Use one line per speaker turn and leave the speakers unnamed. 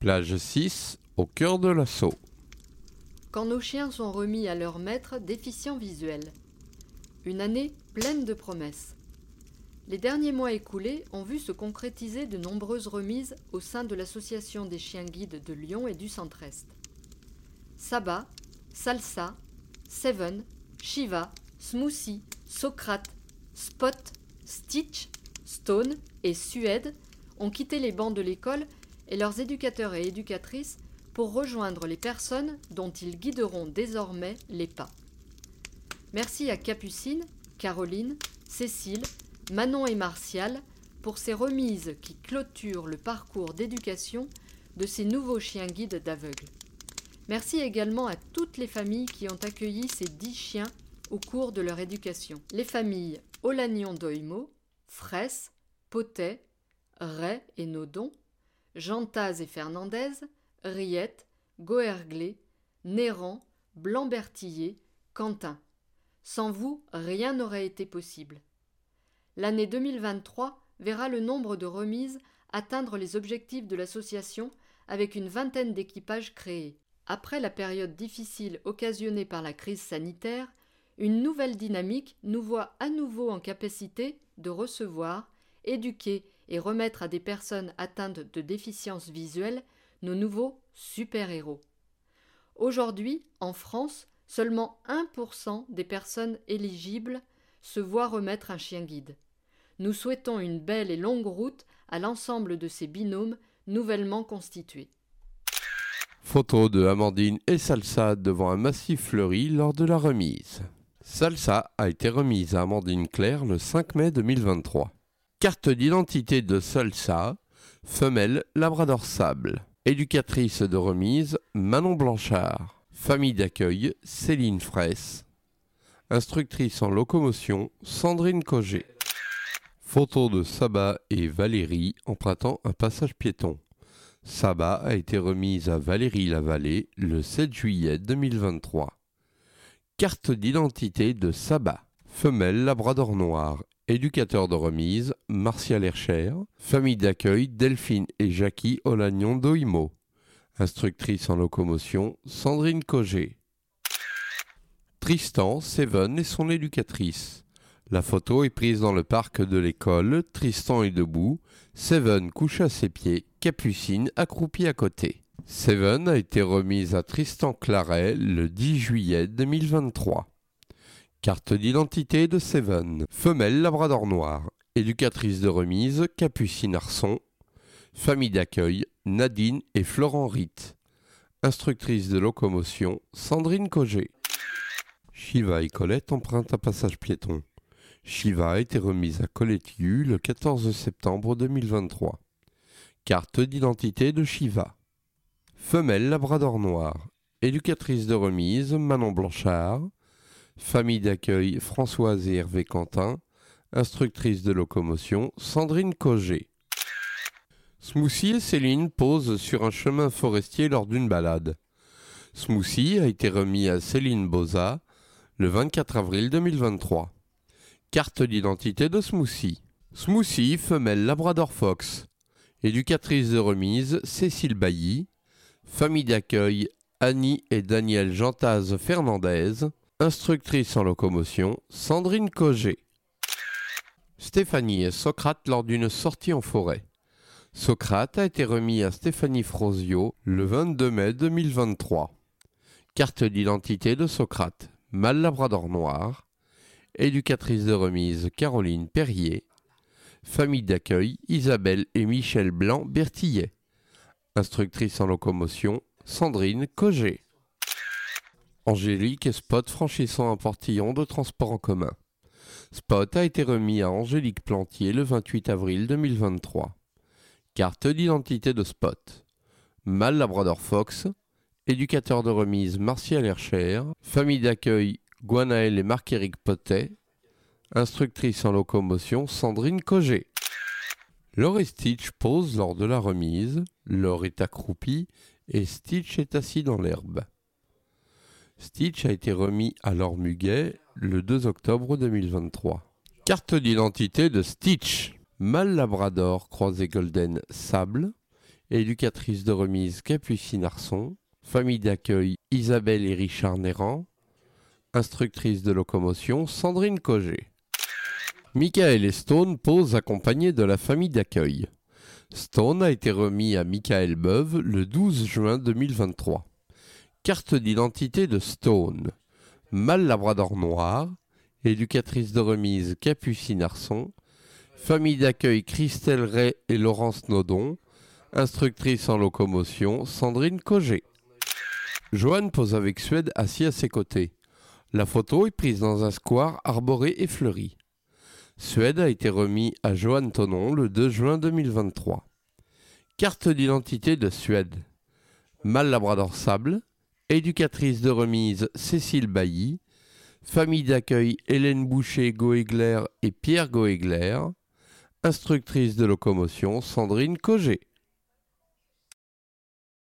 Plage 6, au cœur de l'assaut.
Quand nos chiens sont remis à leur maître déficient visuel. Une année pleine de promesses. Les derniers mois écoulés ont vu se concrétiser de nombreuses remises au sein de l'Association des chiens guides de Lyon et du Centre-Est. Saba, Salsa, Seven, Shiva, Smoothie, Socrate, Spot, Stitch, Stone et Suède ont quitté les bancs de l'école et leurs éducateurs et éducatrices pour rejoindre les personnes dont ils guideront désormais les pas. Merci à Capucine, Caroline, Cécile, Manon et Martial pour ces remises qui clôturent le parcours d'éducation de ces nouveaux chiens guides d'aveugles. Merci également à toutes les familles qui ont accueilli ces 10 chiens au cours de leur éducation. Les familles Olagnon-Doimo, Fraisse, Potet, Ray et Nodon, Jantaz et Fernandez, Riette, Goerglé, Néran, Blanc-Bertillé, Quentin. Sans vous, rien n'aurait été possible. L'année 2023 verra le nombre de remises atteindre les objectifs de l'association avec une vingtaine d'équipages créés. Après la période difficile occasionnée par la crise sanitaire, une nouvelle dynamique nous voit à nouveau en capacité de recevoir, éduquer et remettre à des personnes atteintes de déficience visuelle nos nouveaux super-héros. Aujourd'hui, en France, seulement 1% des personnes éligibles se voient remettre un chien guide. Nous souhaitons une belle et longue route à l'ensemble de ces binômes nouvellement constitués.
Photo de Amandine et Salsa devant un massif fleuri lors de la remise. Salsa a été remise à Amandine Claire le 5 mai 2023. Carte d'identité de Salsa, femelle Labrador Sable. Éducatrice de remise, Manon Blanchard. Famille d'accueil, Céline Fraisse. Instructrice en locomotion, Sandrine Cogé. Photo de Saba et Valérie empruntant un passage piéton. Saba a été remise à Valérie Lavallée le 7 juillet 2023. Carte d'identité de Saba. Femelle Labrador Noir. Éducateur de remise, Martial Hercher. Famille d'accueil, Delphine et Jackie Olagnon-Doimo. Instructrice en locomotion, Sandrine Cogé. Tristan, Seven et son éducatrice. La photo est prise dans le parc de l'école. Tristan est debout. Seven couche à ses pieds. Capucine accroupie à côté. Seven a été remise à Tristan Claret le 10 juillet 2023. Carte d'identité de Seven. Femelle Labrador Noir. Éducatrice de remise, Capucine Arson. Famille d'accueil, Nadine et Florent Ritt. Instructrice de locomotion, Sandrine Cogé. Shiva et Colette empruntent un passage piéton. Shiva a été remise à Colette Yu le 14 septembre 2023. Carte d'identité de Shiva. Femelle Labrador Noir. Éducatrice de remise, Manon Blanchard. Famille d'accueil, Françoise et Hervé Quentin. Instructrice de locomotion, Sandrine Cogé. Smoothie et Céline posent sur un chemin forestier lors d'une balade. Smoothie a été remis à Céline Boza le 24 avril 2023. Carte d'identité de Smoothie. Smoothie, femelle Labrador Fox. Éducatrice de remise, Cécile Bailly. Famille d'accueil, Annie et Daniel Jantaz Fernandez. Instructrice en locomotion, Sandrine Cogé. Stéphanie et Socrate lors d'une sortie en forêt. Socrate a été remis à Stéphanie Frosio le 22 mai 2023. Carte d'identité de Socrate, mâle Labrador Noir. Éducatrice de remise, Caroline Perrier. Famille d'accueil, Isabelle et Michel Blanc-Bertillet. Instructrice en locomotion, Sandrine Cogé. Angélique et Spot franchissant un portillon de transport en commun. Spot a été remis à Angélique Plantier le 28 avril 2023. Carte d'identité de Spot. Mâle Labrador Fox. Éducateur de remise, Martial Hercher. Famille d'accueil, Guanaël et Marc-Éric Potet. Instructrice en locomotion, Sandrine Cogé. Laure et Stitch posent lors de la remise. Laure est accroupie et Stitch est assis dans l'herbe. Stitch a été remis à Laure Muguet le 2 octobre 2023. Carte d'identité de Stitch. Mâle Labrador croisé Golden Sable. Éducatrice de remise Capucine Arson. Famille d'accueil Isabelle et Richard Néran. Instructrice de locomotion Sandrine Cogé. Michael et Stone posent accompagnés de la famille d'accueil. Stone a été remis à Michael Beuve le 12 juin 2023. Carte d'identité de Stone. Mâle labrador noir. Éducatrice de remise Capucine Arson. Famille d'accueil Christelle Ray et Laurence Nodon. Instructrice en locomotion Sandrine Cogé. Johan pose avec Suède assis à ses côtés. La photo est prise dans un square arboré et fleuri. Suède a été remis à Johan Tonon le 2 juin 2023. Carte d'identité de Suède. Mâle labrador sable. Éducatrice de remise Cécile Bailly. Famille d'accueil Hélène Boucher-Goegler et Pierre Goegler. Instructrice de locomotion Sandrine Cogé.